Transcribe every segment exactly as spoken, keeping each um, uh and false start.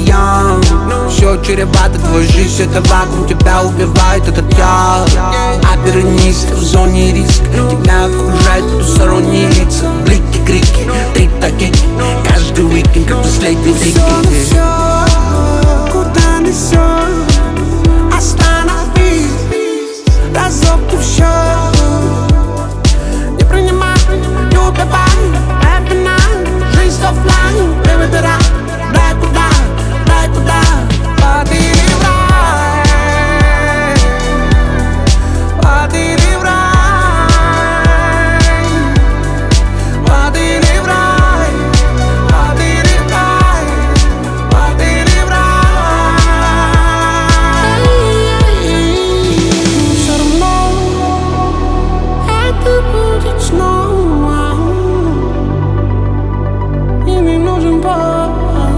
young. Все чревато, твою жизнь это вакуум, тебя убивает этот я. Операнист в зоне риска, тебя окружают потусторонние лица. Блики, крики, тик-таки, каждый уикенд как последний вики. Куда несет? Остановись, разок ты все. Не принимай, не убивай, это вина, жизнь оффлайн. Ты выбирай, дай куда, дай куда. Воды или в рай, воды или в рай, воды или в рай, воды или в рай, воды или в рай. Все равно это будет снова, и не нужен повод.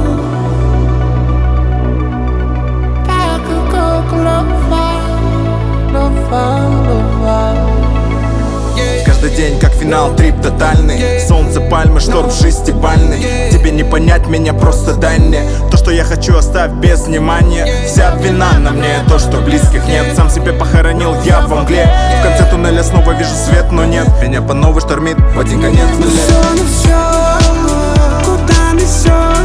Каждый день как финал, трип тотальный. Солнце, пальмы, шторм шестибальный. Тебе не понять меня, просто дай мне то, что я хочу, оставь без внимания. Вся вина на мне, то, что близких нет. Сам себя похоронил я во мгле. В конце туннеля снова вижу свет, но нет. Меня по новой штормит в один конец. Все, ну все, куда несет?